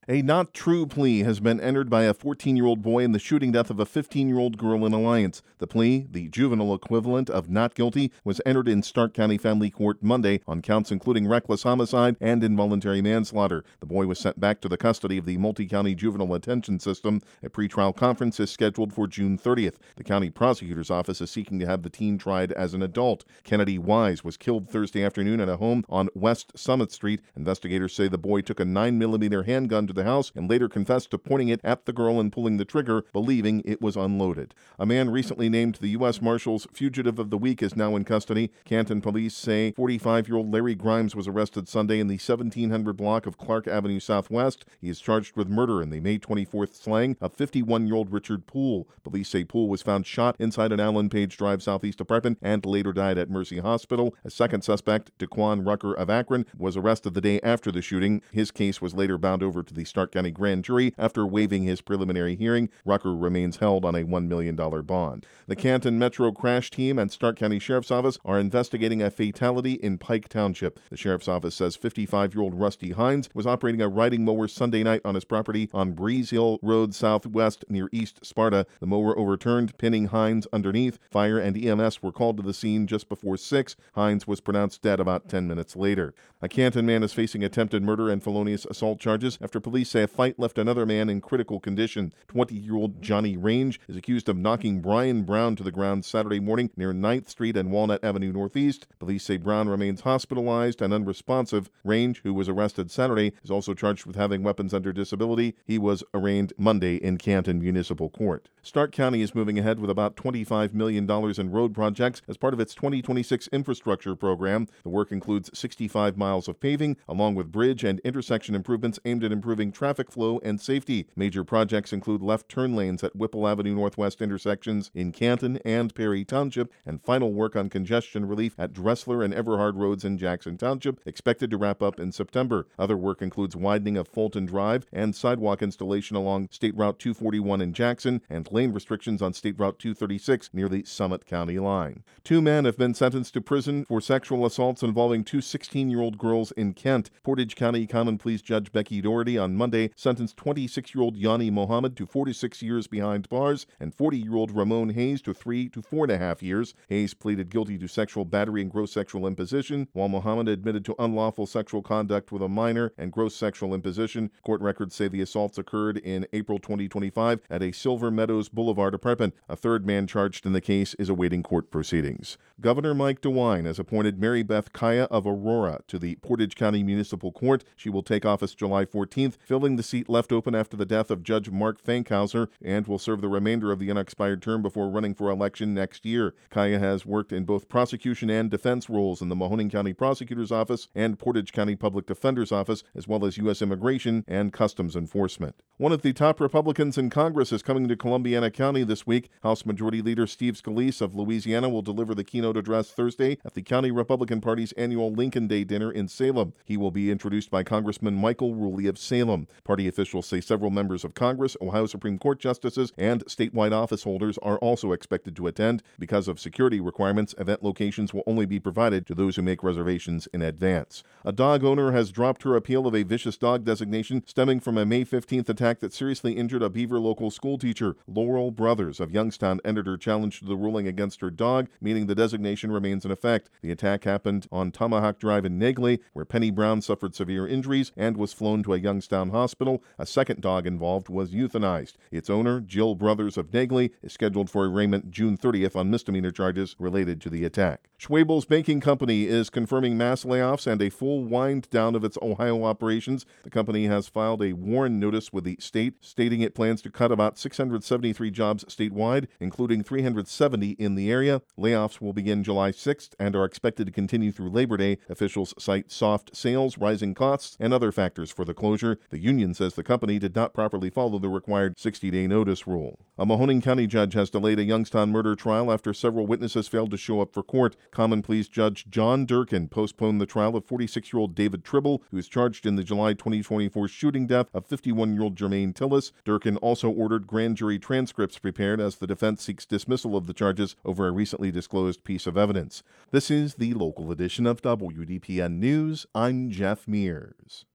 A not true plea has been entered by a 14-year-old boy in the shooting death of a 15-year-old girl in Alliance. The plea, the juvenile equivalent of not guilty, was entered in Stark County Family Court Monday on counts including reckless homicide and involuntary manslaughter. The boy was sent back to the custody of the Multi-County Juvenile Detention System. A pretrial conference is scheduled for June 30th. The county prosecutor's office is seeking to have the teen tried as an adult. Kennedy Wise was killed Thursday afternoon at a home on West Summit Street. Investigators say the boy took a 9mm handgun to the house and later confessed to pointing it at the girl and pulling the trigger, believing it was unloaded. A man recently named the U.S. Marshals Fugitive of the Week is now in custody. Canton police say 45-year-old Larry Grimes was arrested Sunday in the 1700 block of Clark Avenue Southwest. He is charged with murder in the May 24th slaying of 51-year-old Richard Poole. Police say Poole was found shot inside an Allen Page Drive Southeast apartment and later died at Mercy Hospital. A second suspect, Daquan Rucker of Akron, was arrested the day after the shooting. His case was later bound over to the Stark County Grand Jury after waiving his preliminary hearing. Rucker remains held on a $1 million bond. The Canton Metro Crash Team and Stark County Sheriff's Office are investigating a fatality in Pike Township. The Sheriff's Office says 55-year-old Rusty Hines was operating a riding mower Sunday night on his property on Breeze Hill Road Southwest near East Sparta. The mower overturned, pinning Hines underneath. Fire and EMS were called to the scene just before 6. Hines was pronounced dead about 10 minutes later. A Canton man is facing attempted murder and felonious assault charges after police say a fight left another man in critical condition. 20-year-old Johnny Range is accused of knocking Brian Brown to the ground Saturday morning near 9th Street and Walnut Avenue Northeast. Police say Brown remains hospitalized and unresponsive. Range, who was arrested Saturday, is also charged with having weapons under disability. He was arraigned Monday in Canton Municipal Court. Stark County is moving ahead with about $25 million in road projects as part of its 2026 infrastructure program. The work includes 65 miles of paving, along with bridge and intersection improvements aimed at improving traffic flow and safety. Major projects include left turn lanes at Whipple Avenue Northwest intersections in Canton and Perry Township, and final work on congestion relief at Dressler and Everhard roads in Jackson Township, expected to wrap up in September. Other work includes widening of Fulton Drive and sidewalk installation along State Route 241 in Jackson, and lane restrictions on State Route 236 near the Summit County line. 2 men have been sentenced to prison for sexual assaults involving 2 16-year-old girls in Kent. Portage County Common Pleas Judge Becky Doherty on Monday sentenced 26-year-old Yanni Mohammed to 4 to 6 years behind bars and 40-year-old Ramon Hayes to 3 to 4.5 years. Hayes pleaded guilty to sexual battery and gross sexual imposition, while Mohammed admitted to unlawful sexual conduct with a minor and gross sexual imposition. Court records say the assaults occurred in April 2025 at a Silver Meadows Boulevard apartment. A third man charged in the case is awaiting court proceedings. Governor Mike DeWine has appointed Mary Beth Kaya of Aurora to the Portage County Municipal Court. She will take office July 14th, filling the seat left open after the death of Judge Mark Fankhauser, and will serve the remainder of the unexpired term before running for election next year. Kaya has worked in both prosecution and defense roles in the Mahoning County Prosecutor's Office and Portage County Public Defender's Office, as well as U.S. Immigration and Customs Enforcement. One of the top Republicans in Congress is coming to Columbiana County this week. House Majority Leader Steve Scalise of Louisiana will deliver the keynote address Thursday at the County Republican Party's annual Lincoln Day dinner in Salem. He will be introduced by Congressman Michael Rulli of Salem. Party officials say several members of Congress, Ohio Supreme Court justices, and statewide office holders are also expected to attend. Because of security requirements, event locations will only be provided to those who make reservations in advance. A dog owner has dropped her appeal of a vicious dog designation stemming from a May 15th attack that seriously injured a Beaver local school teacher. Laurel Brothers of Youngstown entered her challenge to the ruling against her dog, meaning the designation remains in effect. The attack happened on Tomahawk Drive in Negley, where Penny Brown suffered severe injuries and was flown to a Youngstown hospital. A second dog involved was euthanized. Its owner, Jill Brothers of Negley, is scheduled for arraignment June 30th on misdemeanor charges related to the attack. Schwabel's Baking Company is confirming mass layoffs and a full wind down of its Ohio operations. The company has filed a warn notice with the state, stating it plans to cut about 673 jobs statewide, including 370 in the area. Layoffs will begin July 6th and are expected to continue through Labor Day. Officials cite soft sales, rising costs, and other factors for the closure. The union says the company did not properly follow the required 60-day notice rule. A Mahoning County judge has delayed a Youngstown murder trial after several witnesses failed to show up for court. Common Pleas Judge John Durkin postponed the trial of 46-year-old David Tribble, who is charged in the July 2024 shooting death of 51-year-old Jermaine Tillis. Durkin also ordered grand jury transcripts prepared as the defense seeks dismissal of the charges over a recently disclosed piece of evidence. This is the local edition of WDPN News. I'm Jeff Mears.